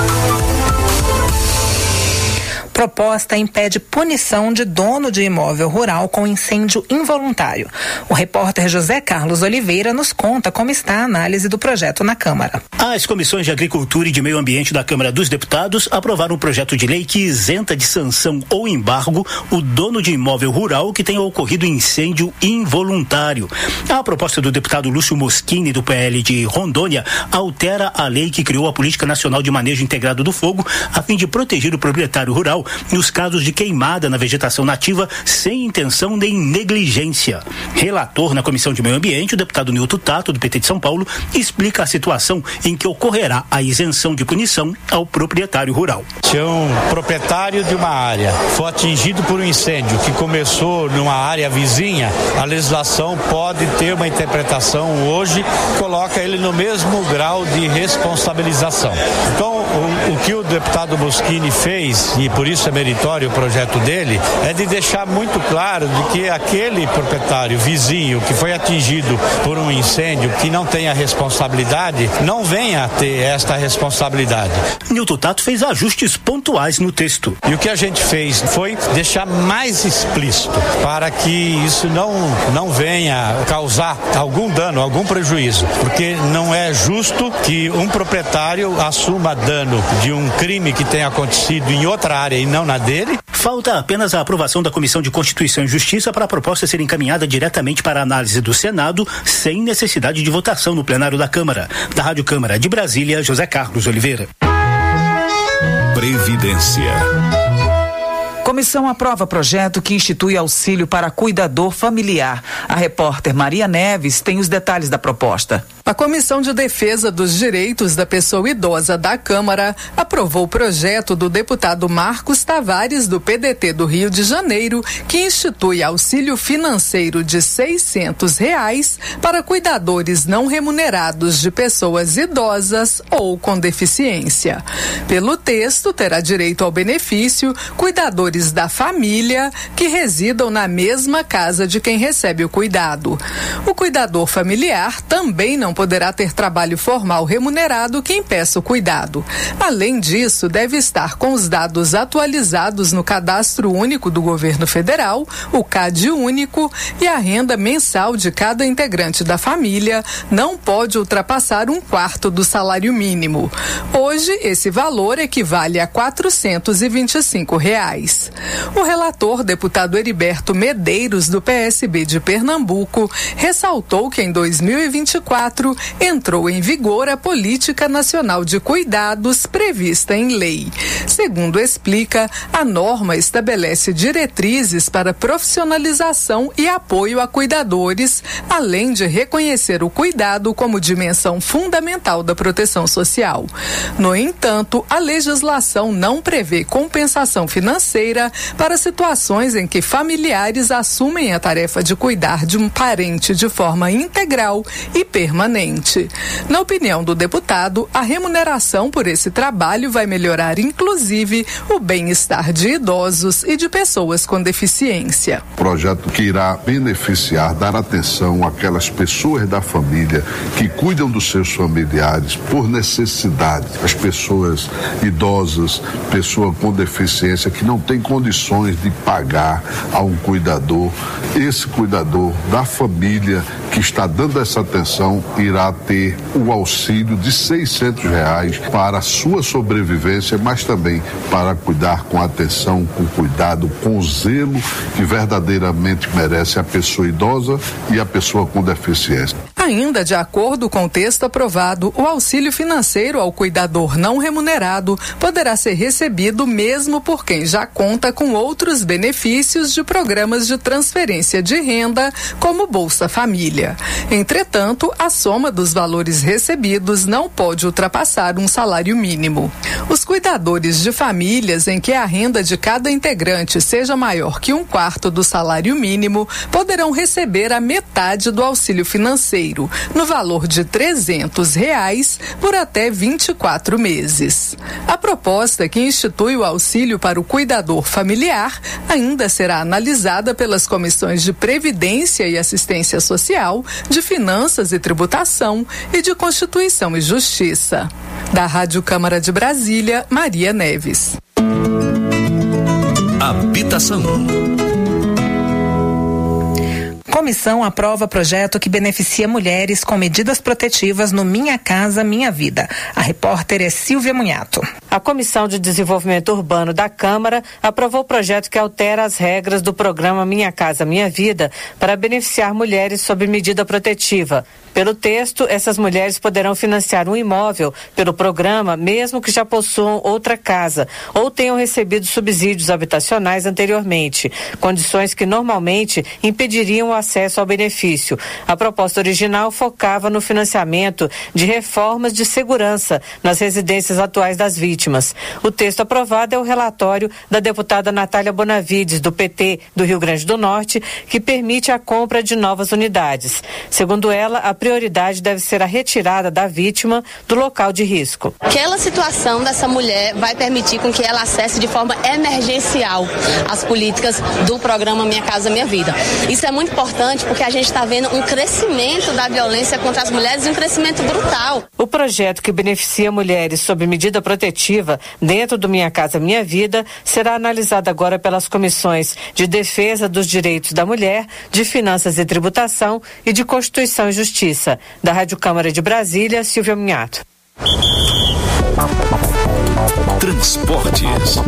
Proposta impede punição de dono de imóvel rural com incêndio involuntário. O repórter José Carlos Oliveira nos conta como está a análise do projeto na Câmara. As comissões de Agricultura e de Meio Ambiente da Câmara dos Deputados aprovaram um projeto de lei que isenta de sanção ou embargo o dono de imóvel rural que tenha ocorrido incêndio involuntário. A proposta do deputado Lúcio Moschini, do PL de Rondônia, altera a lei que criou a Política Nacional de Manejo Integrado do Fogo a fim de proteger o proprietário rural nos casos de queimada na vegetação nativa sem intenção nem negligência. Relator na Comissão de Meio Ambiente, o deputado Nilton Tato, do PT de São Paulo, explica a situação em que ocorrerá a isenção de punição ao proprietário rural. Se um proprietário de uma área for atingido por um incêndio que começou numa área vizinha, a legislação pode ter uma interpretação hoje que coloca ele no mesmo grau de responsabilização. Então, o que o deputado Moschini fez, e por isso é meritório o projeto dele, é de deixar muito claro de que aquele proprietário vizinho que foi atingido por um incêndio que não tem a responsabilidade, não venha a ter esta responsabilidade. Nilton Tato fez ajustes pontuais no texto. E o que a gente fez foi deixar mais explícito para que isso não venha causar algum dano, algum prejuízo, porque não é justo que um proprietário assuma dano de um crime que tenha acontecido em outra área e não na dele. Falta apenas a aprovação da Comissão de Constituição e Justiça para a proposta ser encaminhada diretamente para a análise do Senado, sem necessidade de votação no plenário da Câmara. Da Rádio Câmara de Brasília, José Carlos Oliveira. Previdência. Comissão aprova projeto que institui auxílio para cuidador familiar. A repórter Maria Neves tem os detalhes da proposta. A Comissão de Defesa dos Direitos da Pessoa Idosa da Câmara aprovou o projeto do deputado Marcos Tavares, do PDT do Rio de Janeiro, que institui auxílio financeiro de R$600 para cuidadores não remunerados de pessoas idosas ou com deficiência. Pelo texto, terá direito ao benefício cuidadores da família que residam na mesma casa de quem recebe o cuidado. O cuidador familiar também não poderá ter trabalho formal remunerado que impeça o cuidado. Além disso, deve estar com os dados atualizados no Cadastro Único do Governo Federal, o CAD Único, e a renda mensal de cada integrante da família não pode ultrapassar 1/4 do salário mínimo. Hoje, esse valor equivale a R$425. mês. O relator, deputado Heriberto Medeiros, do PSB de Pernambuco, ressaltou que em 2024 entrou em vigor a Política Nacional de Cuidados prevista em lei. Segundo explica, a norma estabelece diretrizes para profissionalização e apoio a cuidadores, além de reconhecer o cuidado como dimensão fundamental da proteção social. No entanto, a legislação não prevê compensação financeira para situações em que familiares assumem a tarefa de cuidar de um parente de forma integral e permanente. Na opinião do deputado, a remuneração por esse trabalho vai melhorar, inclusive, o bem-estar de idosos e de pessoas com deficiência. Projeto que irá beneficiar, dar atenção àquelas pessoas da família que cuidam dos seus familiares por necessidade, as pessoas idosas, pessoa com deficiência que não tem condições de pagar a um cuidador. Esse cuidador da família que está dando essa atenção irá ter o auxílio de R$600 para a sua sobrevivência, mas também para cuidar com atenção, com cuidado, com zelo que verdadeiramente merece a pessoa idosa e a pessoa com deficiência. Ainda de acordo com o texto aprovado, o auxílio financeiro ao cuidador não remunerado poderá ser recebido mesmo por quem já conta com outros benefícios de programas de transferência de renda, como Bolsa Família. Entretanto, a soma dos valores recebidos não pode ultrapassar um salário mínimo. Os cuidadores de famílias em que a renda de cada integrante seja maior que 1/4 do salário mínimo poderão receber a metade do auxílio financeiro, no valor de R$300 por até 24 meses. A proposta que institui o auxílio para o cuidador familiar ainda será analisada pelas comissões de Previdência e Assistência Social, de Finanças e Tributação e de Constituição e Justiça. Da Rádio Câmara de Brasília, Maria Neves. Habitação. Comissão aprova projeto que beneficia mulheres com medidas protetivas no Minha Casa Minha Vida. A repórter é Silvia Munhato. A Comissão de Desenvolvimento Urbano da Câmara aprovou o projeto que altera as regras do programa Minha Casa Minha Vida para beneficiar mulheres sob medida protetiva. Pelo texto, essas mulheres poderão financiar um imóvel pelo programa, mesmo que já possuam outra casa ou tenham recebido subsídios habitacionais anteriormente, condições que normalmente impediriam o acesso ao benefício. A proposta original focava no financiamento de reformas de segurança nas residências atuais das vítimas. O texto aprovado é o relatório da deputada Natália Bonavides, do PT do Rio Grande do Norte, que permite a compra de novas unidades. Segundo ela, a prioridade deve ser a retirada da vítima do local de risco. Aquela situação dessa mulher vai permitir com que ela acesse de forma emergencial as políticas do programa Minha Casa Minha Vida. Isso é muito importante porque a gente está vendo um crescimento da violência contra as mulheres e um crescimento brutal. O projeto que beneficia mulheres sob medida protetiva dentro do Minha Casa Minha Vida será analisado agora pelas comissões de Defesa dos Direitos da Mulher, de Finanças e Tributação e de Constituição e Justiça. Da Rádio Câmara de Brasília, Silvia Munhato. Transportes.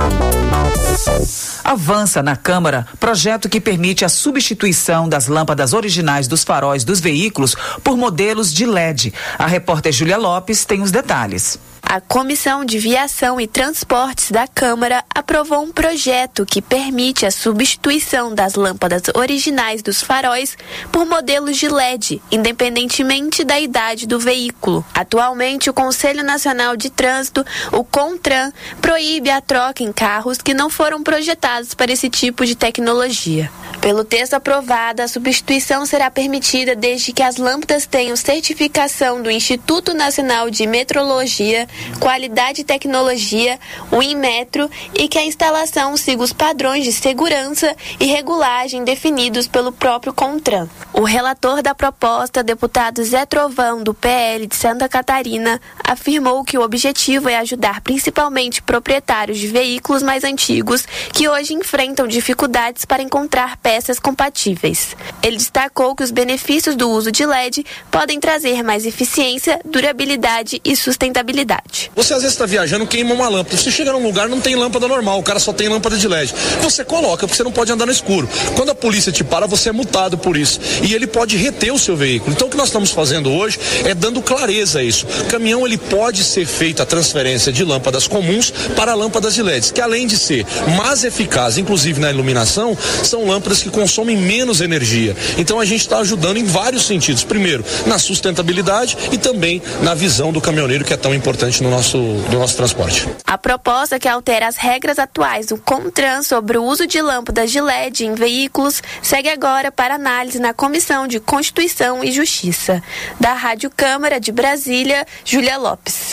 Avança na Câmara projeto que permite a substituição das lâmpadas originais dos faróis dos veículos por modelos de LED. A repórter Júlia Lopes tem os detalhes. A Comissão de Viação e Transportes da Câmara aprovou um projeto que permite a substituição das lâmpadas originais dos faróis por modelos de LED, independentemente da idade do veículo. Atualmente, o Conselho Nacional de Trânsito, o CONTRAN, proíbe a troca em carros que não foram projetados para esse tipo de tecnologia. Pelo texto aprovado, a substituição será permitida desde que as lâmpadas tenham certificação do Instituto Nacional de Metrologia, Qualidade e Tecnologia, o Inmetro, e que a instalação siga os padrões de segurança e regulagem definidos pelo próprio CONTRAN. O relator da proposta, deputado Zé Trovão, do PL de Santa Catarina, afirmou que o objetivo é ajudar principalmente proprietários de veículos mais antigos que hoje enfrentam dificuldades para encontrar peças compatíveis. Ele destacou que os benefícios do uso de LED podem trazer mais eficiência, durabilidade e sustentabilidade. Você às vezes está viajando, queima uma lâmpada. Você chega num lugar, não tem lâmpada normal, o cara só tem lâmpada de LED. Você coloca, porque você não pode andar no escuro. Quando a polícia te para, você é multado por isso. E ele pode reter o seu veículo. Então o que nós estamos fazendo hoje é dando clareza a isso. O caminhão, ele pode ser feita a transferência de lâmpadas comuns para lâmpadas de LEDs, que além de ser mais eficazes, inclusive na iluminação, são lâmpadas que consomem menos energia. Então a gente está ajudando em vários sentidos. Primeiro, na sustentabilidade e também na visão do caminhoneiro, que é tão importante no nosso transporte. A proposta que altera as regras atuais do CONTRAN sobre o uso de lâmpadas de LED em veículos segue agora para análise na Comissão de Constituição e Justiça. Da Rádio Câmara de Brasília, Júlia Lopes.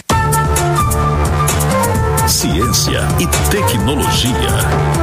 Ciência e tecnologia.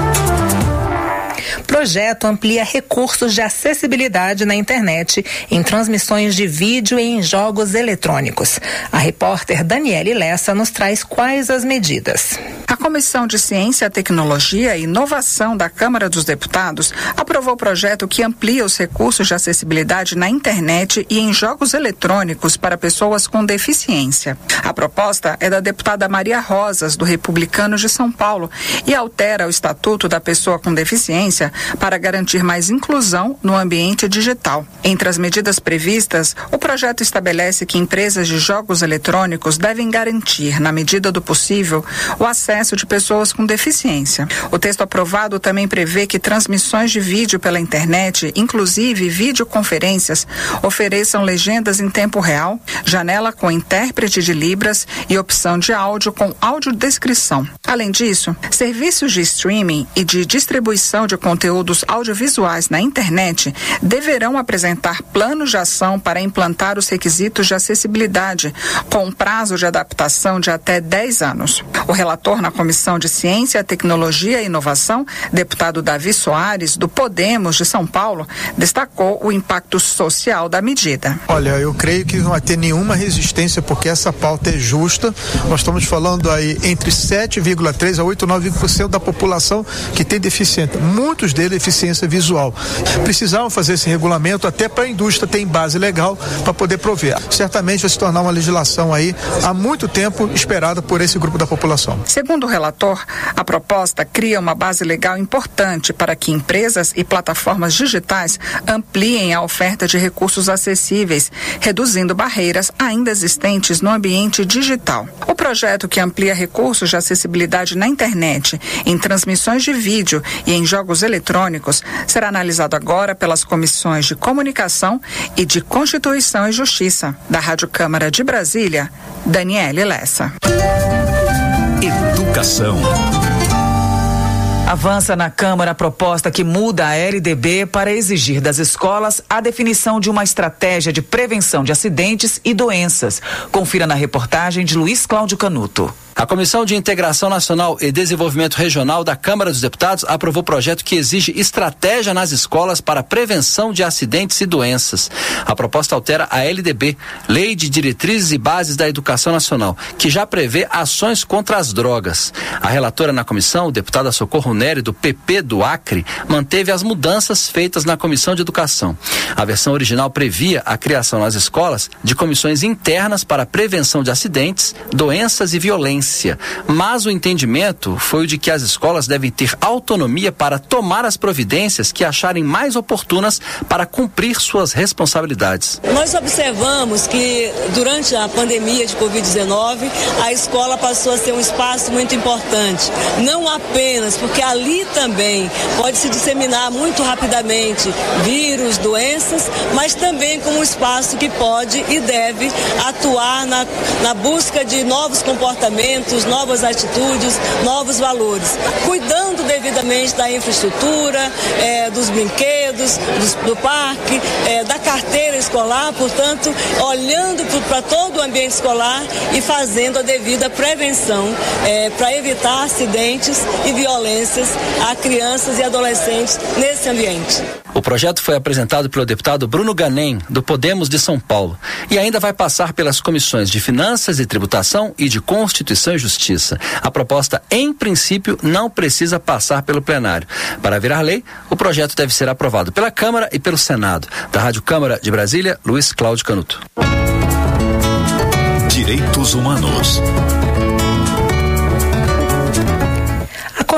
Projeto amplia recursos de acessibilidade na internet em transmissões de vídeo e em jogos eletrônicos. A repórter Daniele Lessa nos traz quais as medidas. A Comissão de Ciência, Tecnologia e Inovação da Câmara dos Deputados aprovou o projeto que amplia os recursos de acessibilidade na internet e em jogos eletrônicos para pessoas com deficiência. A proposta é da deputada Maria Rosas, do Republicanos de São Paulo, e altera o Estatuto da Pessoa com Deficiência para garantir mais inclusão no ambiente digital. Entre as medidas previstas, o projeto estabelece que empresas de jogos eletrônicos devem garantir, na medida do possível, o acesso de pessoas com deficiência. O texto aprovado também prevê que transmissões de vídeo pela internet, inclusive videoconferências, ofereçam legendas em tempo real, janela com intérprete de Libras e opção de áudio com audiodescrição. Além disso, serviços de streaming e de distribuição de conteúdos audiovisuais na internet deverão apresentar planos de ação para implantar os requisitos de acessibilidade, com prazo de adaptação de até 10 anos. O relator na Comissão de Ciência, Tecnologia e Inovação, deputado Davi Soares, do Podemos de São Paulo, destacou o impacto social da medida. Olha, eu creio que não vai ter nenhuma resistência, porque essa pauta é justa. Nós estamos falando aí entre 7,3% a 8,9% da população que tem deficiência. Muitos deles deficiência visual. Precisavam fazer esse regulamento até para a indústria ter base legal para poder prover. Certamente vai se tornar uma legislação aí há muito tempo esperada por esse grupo da população. Segundo o relator, a proposta cria uma base legal importante para que empresas e plataformas digitais ampliem a oferta de recursos acessíveis, reduzindo barreiras ainda existentes no ambiente digital. O projeto, que amplia recursos de acessibilidade na internet, em transmissões de vídeo e em jogos eletrônicos, será analisado agora pelas comissões de Comunicação e de Constituição e Justiça. Da Rádio Câmara de Brasília, Daniele Lessa. Educação. Avança na Câmara a proposta que muda a LDB para exigir das escolas a definição de uma estratégia de prevenção de acidentes e doenças. Confira na reportagem de Luiz Cláudio Canuto. A Comissão de Integração Nacional e Desenvolvimento Regional da Câmara dos Deputados aprovou projeto que exige estratégia nas escolas para prevenção de acidentes e doenças. A proposta altera a LDB, Lei de Diretrizes e Bases da Educação Nacional, que já prevê ações contra as drogas. A relatora na comissão, deputada Socorro Nery, do PP do Acre, manteve as mudanças feitas na Comissão de Educação. A versão original previa a criação nas escolas de comissões internas para prevenção de acidentes, doenças e violência. Mas o entendimento foi o de que as escolas devem ter autonomia para tomar as providências que acharem mais oportunas para cumprir suas responsabilidades. Nós observamos que durante a pandemia de Covid-19, a escola passou a ser um espaço muito importante. Não apenas porque ali também pode se disseminar muito rapidamente vírus, doenças, mas também como um espaço que pode e deve atuar na busca de novos comportamentos, novas atitudes, novos valores, cuidando devidamente da infraestrutura, dos brinquedos, do parque, da carteira escolar, portanto, olhando para todo o ambiente escolar e fazendo a devida prevenção para evitar acidentes e violências a crianças e adolescentes nesse ambiente. O projeto foi apresentado pelo deputado Bruno Ganem, do Podemos de São Paulo, e ainda vai passar pelas comissões de Finanças e Tributação e de Constituição e Justiça. A proposta, em princípio, não precisa passar pelo plenário. Para virar lei, o projeto deve ser aprovado pela Câmara e pelo Senado. Da Rádio Câmara de Brasília, Luiz Cláudio Canuto. Direitos Humanos.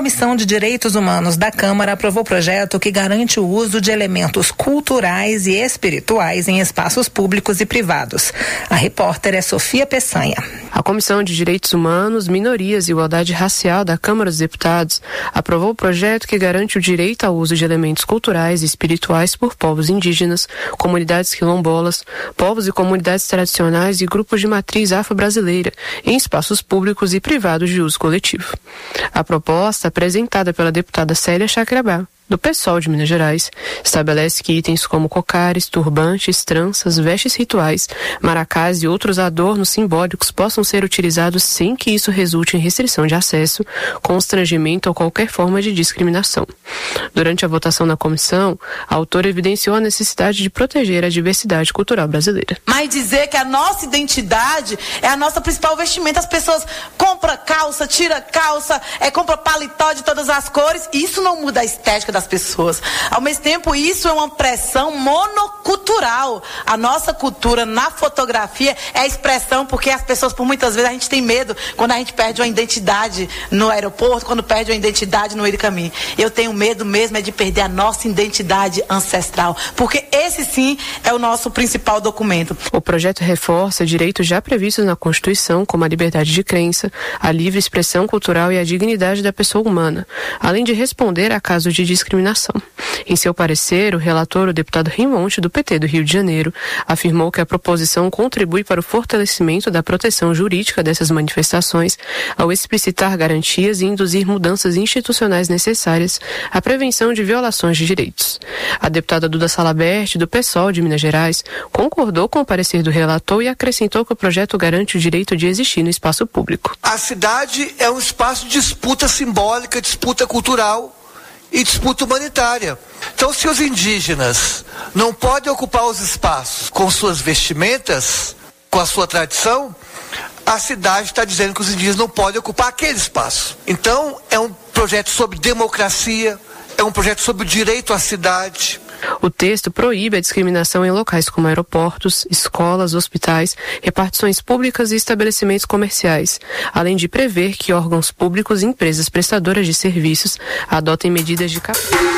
Comissão de Direitos Humanos da Câmara aprovou o projeto que garante o uso de elementos culturais e espirituais em espaços públicos e privados. A repórter é Sofia Peçanha. A Comissão de Direitos Humanos, Minorias e Igualdade Racial da Câmara dos Deputados aprovou o projeto que garante o direito ao uso de elementos culturais e espirituais por povos indígenas, comunidades quilombolas, povos e comunidades tradicionais e grupos de matriz afro-brasileira em espaços públicos e privados de uso coletivo. A proposta, apresentada pela deputada Célia Chacriabá, do PSOL de Minas Gerais, estabelece que itens como cocares, turbantes, tranças, vestes rituais, maracás e outros adornos simbólicos possam ser utilizados sem que isso resulte em restrição de acesso, constrangimento ou qualquer forma de discriminação. Durante a votação na comissão, a autora evidenciou a necessidade de proteger a diversidade cultural brasileira. Mas dizer que a nossa identidade é a nossa principal vestimenta, as pessoas compram calça, tira calça, compram paletó de todas as cores, isso não muda a estética das pessoas. Ao mesmo tempo, isso é uma pressão monocultural. A nossa cultura na fotografia é a expressão, porque as pessoas, por muitas vezes, a gente tem medo quando a gente perde uma identidade no aeroporto, quando perde uma identidade no meio do caminho. Eu tenho medo mesmo de perder a nossa identidade ancestral, porque esse sim é o nosso principal documento. O projeto reforça direitos já previstos na Constituição, como a liberdade de crença, a livre expressão cultural e a dignidade da pessoa humana, além de responder a casos de discriminação. Em seu parecer, o relator, o deputado Rimonte, do PT do Rio de Janeiro, afirmou que a proposição contribui para o fortalecimento da proteção jurídica dessas manifestações ao explicitar garantias e induzir mudanças institucionais necessárias à prevenção de violações de direitos. A deputada Duda Salabert, do PSOL de Minas Gerais, concordou com o parecer do relator e acrescentou que o projeto garante o direito de existir no espaço público. A cidade é um espaço de disputa simbólica, disputa cultural e disputa humanitária. Então, se os indígenas não podem ocupar os espaços com suas vestimentas, com a sua tradição, a cidade está dizendo que os indígenas não podem ocupar aquele espaço. Então, é um projeto sobre democracia, é um projeto sobre o direito à cidade. O texto proíbe a discriminação em locais como aeroportos, escolas, hospitais, repartições públicas e estabelecimentos comerciais, além de prever que órgãos públicos e empresas prestadoras de serviços adotem medidas de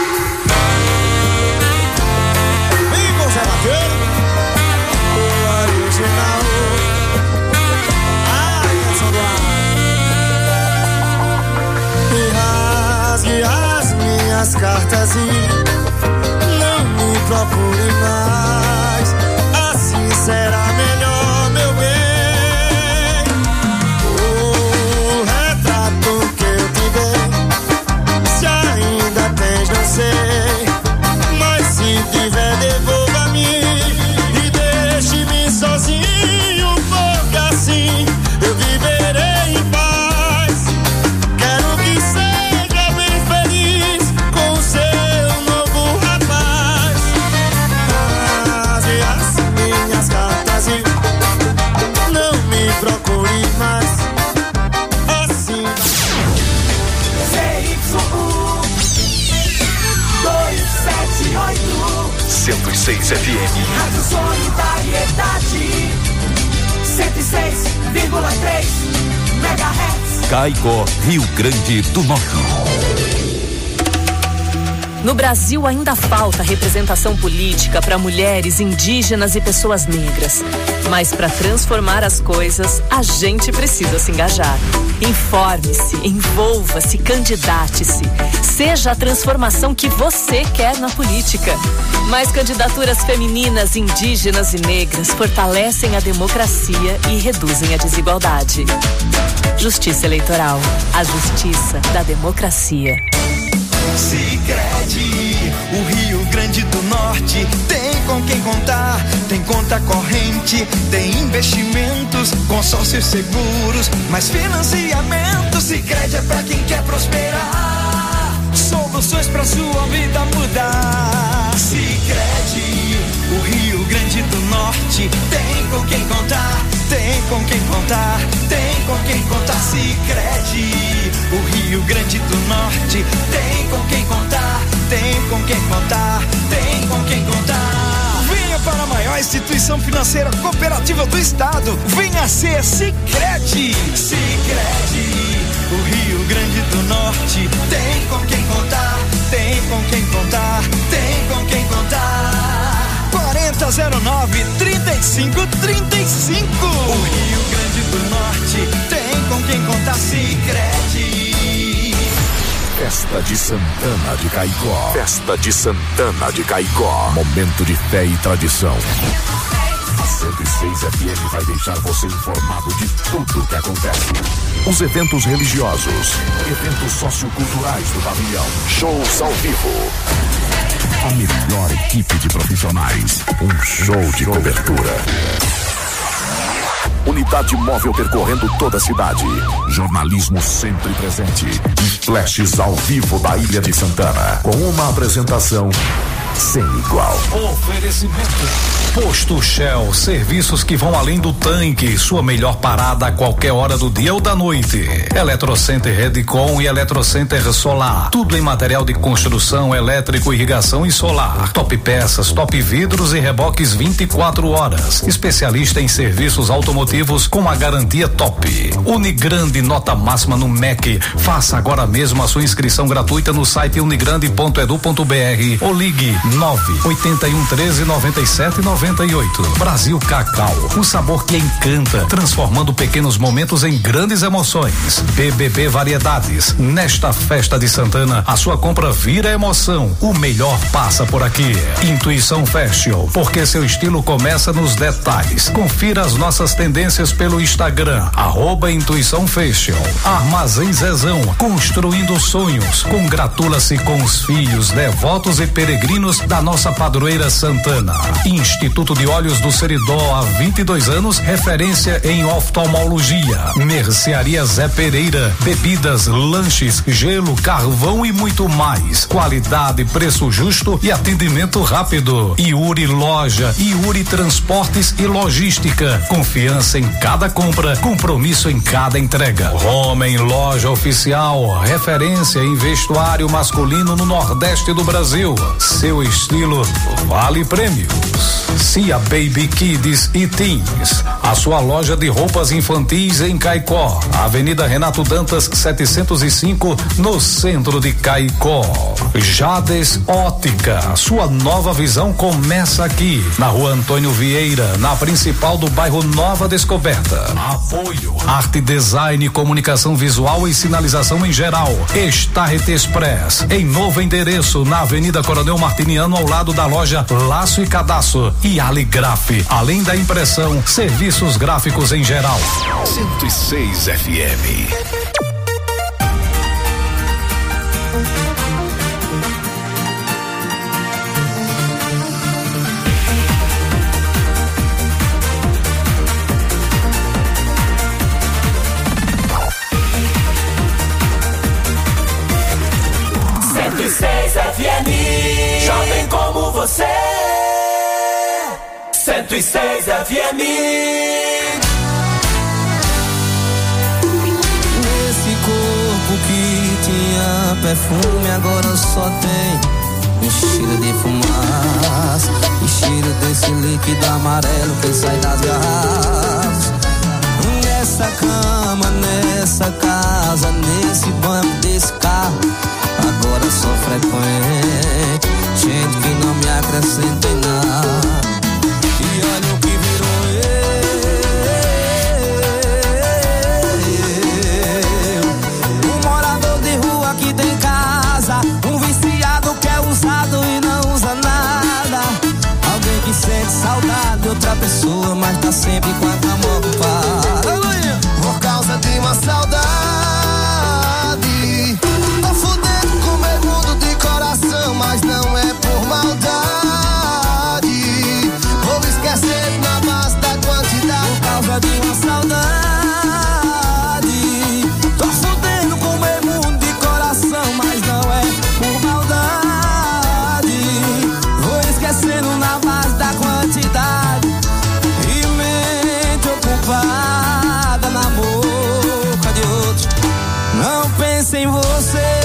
as cartas e procure mais, assim será melhor, meu bem. O retrato que eu te dei, se ainda tens, não sei, mas se tiver, devolva-me e deixe-me sozinho, porque assim eu viverei em paz. Quero que seja bem feliz com o seu novo rapaz. Minhas cartas e não me procure mais assim. ZYU 278 106 FM Rádio Solidariedade 106,3 MHz. Caicó, Rio Grande do Norte. No Brasil ainda falta representação política para mulheres, indígenas e pessoas negras. Mas para transformar as coisas, a gente precisa se engajar. Informe-se, envolva-se, candidate-se. Seja a transformação que você quer na política. Mais candidaturas femininas, indígenas e negras fortalecem a democracia e reduzem a desigualdade. Justiça Eleitoral. A justiça da democracia. Sicredi, o Rio Grande do Norte tem com quem contar, tem conta corrente, tem investimentos, consórcios seguros, mais financiamento. Sicredi é pra quem quer prosperar, soluções pra sua vida mudar. Sicredi, o Rio Grande do Norte tem com quem contar, tem com quem contar, tem com quem contar. Sicredi, o Rio Grande do Norte tem com quem contar, tem com quem contar, tem com quem contar. Venha para a maior instituição financeira cooperativa do estado, venha ser Sicredi. Sicredi, O Rio Grande do Norte tem com quem contar, tem com quem contar, tem com quem contar. 4009-3535. O Rio Grande do Norte tem com quem contar. Sicredi. Festa de Santana de Caicó. Festa de Santana de Caicó. Momento de fé e tradição. A 106 FM vai deixar você informado de tudo que acontece. Os eventos religiosos, eventos socioculturais do pavilhão, shows ao vivo. A melhor equipe de profissionais, um show de cobertura. Unidade móvel percorrendo toda a cidade. Jornalismo sempre presente. E flashes ao vivo da Ilha de Santana. Com uma apresentação sem igual. Oferecimento Posto Shell, serviços que vão além do tanque, sua melhor parada a qualquer hora do dia ou da noite. Eletrocenter Redcon e Eletrocenter Solar, tudo em material de construção, elétrico, irrigação e solar. Top peças, top vidros e reboques 24 horas. Especialista em serviços automotivos com a garantia top. Unigrande, nota máxima no MEC. Faça agora mesmo a sua inscrição gratuita no site unigrande.edu.br ou ligue 981139798. Brasil Cacau, o sabor que encanta, transformando pequenos momentos em grandes emoções. BBB Variedades, nesta festa de Santana, a sua compra vira emoção. O melhor passa por aqui. Intuição Fashion, porque seu estilo começa nos detalhes. Confira as nossas tendências pelo Instagram, @Intuição Fashion. Armazém Zezão, construindo sonhos. Congratula-se com os filhos, devotos e peregrinos da nossa padroeira Santana. Instituto de Olhos do Seridó, há 22 anos, referência em oftalmologia. Mercearia Zé Pereira, bebidas, lanches, gelo, carvão e muito mais. Qualidade, preço justo e atendimento rápido. Iuri Loja, Iuri Transportes e Logística. Confiança em cada compra, compromisso em cada entrega. Homem Loja Oficial, referência em vestuário masculino no Nordeste do Brasil. Seu estilo vale prêmios. Cia Baby Kids e Teens, a sua loja de roupas infantis em Caicó, Avenida Renato Dantas 705, no centro de Caicó. Jades Ótica, sua nova visão começa aqui, na Rua Antônio Vieira, na principal do bairro Nova Descoberta. Apoio Arte Design, Comunicação Visual e Sinalização em geral. Starret Express, em novo endereço, na Avenida Coronel Martiniano, ao lado da loja Laço e Cadastro. E Aligraf, além da impressão, serviços gráficos em geral. 106 FM. Jovem como você. 106 FM. Esse corpo que tinha perfume agora só tem um cheiro de fumaça e cheiro desse líquido amarelo que sai das garrafas. Nessa cama, nessa casa, nesse banco desse carro, agora só frequente gente que não me acrescenta em nada. E olha o que virou eu, um morador de rua que tem casa, um viciado que é usado e não usa nada, alguém que sente saudade de outra pessoa, mas tá sempre com a cama ocupada. Por causa de uma saudade, tô fudendo com meu mundo de coração, mas não é por maldade. Vou esquecer na base da quantidade. Por causa de uma saudade, tô fudendo com meu mundo de coração, mas não é por maldade. Vou esquecendo na base da quantidade. E mente ocupada na boca de outro, não pense em você.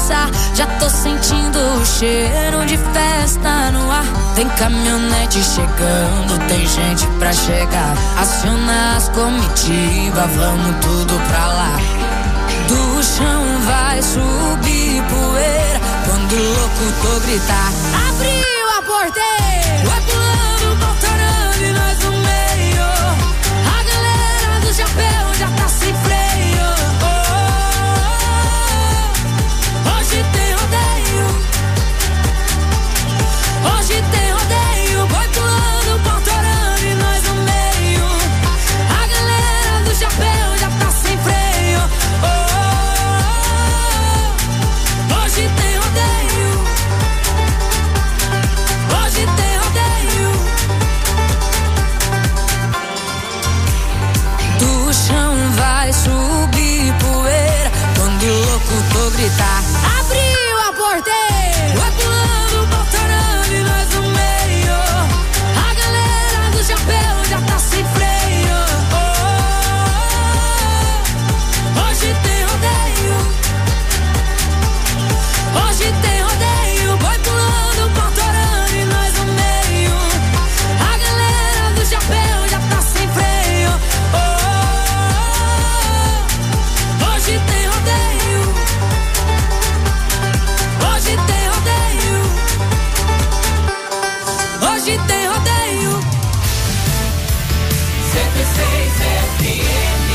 começar. Já tô sentindo o cheiro de festa no ar. Tem caminhonete chegando, tem gente pra chegar. Aciona as comitivas, vamos tudo pra lá. Do chão vai subir poeira quando o locutor gritar: abriu a porteira! Vai pulando, voltando e nós no meio. A galera do chapéu já tá sem freio. Hoje tem rodeio. Hoje tem rodeio. Vai pulando, voltando e nós no meio. A galera do chapéu já tá sem freio. Hoje tem rodeio. Hoje tem rodeio. Do chão vai subir poeira quando o locutor gritar: abriu a porteira! Vai pulando, voltando e nós no meio. A galera do chapéu já tá sem freio. Hoje tem rodeio. Hoje tem rodeio. Vai pulando, voltando e nós no meio. A galera do chapéu já tá sem freio. Hoje tem rodeio. Hoje tem rodeio. Hoje tem rodeio. 106 FM.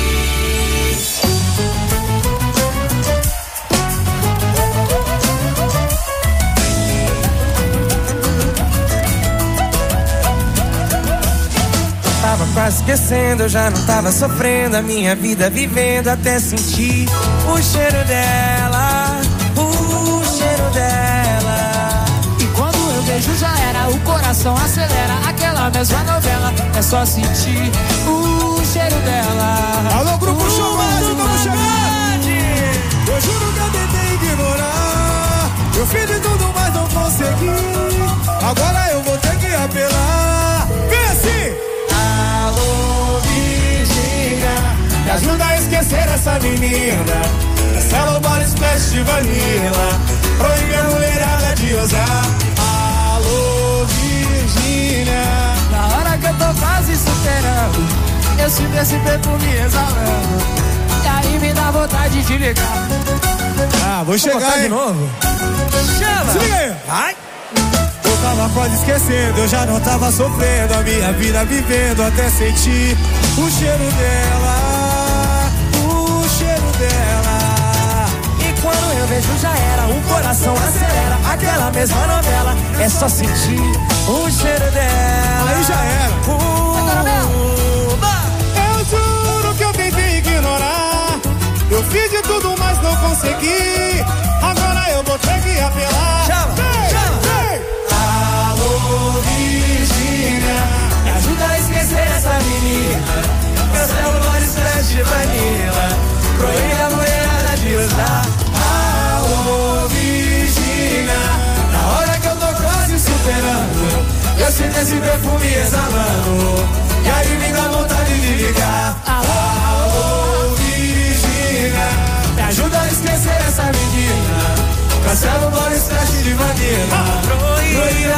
Tava quase esquecendo, eu já não tava sofrendo a minha vida vivendo até sentir o cheiro dela, o cheiro dela. E quando eu vejo já era, o coração acelera, aquela mesma novela, é só sentir o cheiro dela. Alô, Grupo Show Mais, vamos chegar! Eu juro que eu tentei ignorar, eu fiz de tudo, mas não consegui. Agora eu vou ter que apelar. Vem assim! Alô, Virgínia, me ajuda a esquecer essa menina. Essa bora splash de vanilla, proíbe a mulherada de usar. Alô, Virgínia, Na hora que eu tô quase superando, eu sinto esse perfume exalando, e aí me dá vontade de ligar. vou chegar de hein? novo. Chama! Se liga aí! Ai! Eu tava quase esquecendo, eu já não tava sofrendo a minha vida vivendo até sentir o cheiro dela, o cheiro dela. E quando eu vejo já era, o coração acelera, aquela mesma novela, é só sentir o cheiro dela. Aí já era. Eu juro que eu tentei ignorar, eu fiz de tudo, mas não consegui. Agora eu vou ter que apelar. Chama, vem. Alô, Virgínia, me ajuda a esquecer essa menina. Cancela o Boris Flash de vanilla, proíbe a mulherada de usar. alô, Virgínia, Na hora que eu tô quase superando, eu sinto esse perfume exalando, e aí me dá vontade de ligar. Alô, Virgínia, me ajuda a esquecer essa menina. cancela o Boris Flash de vanilla,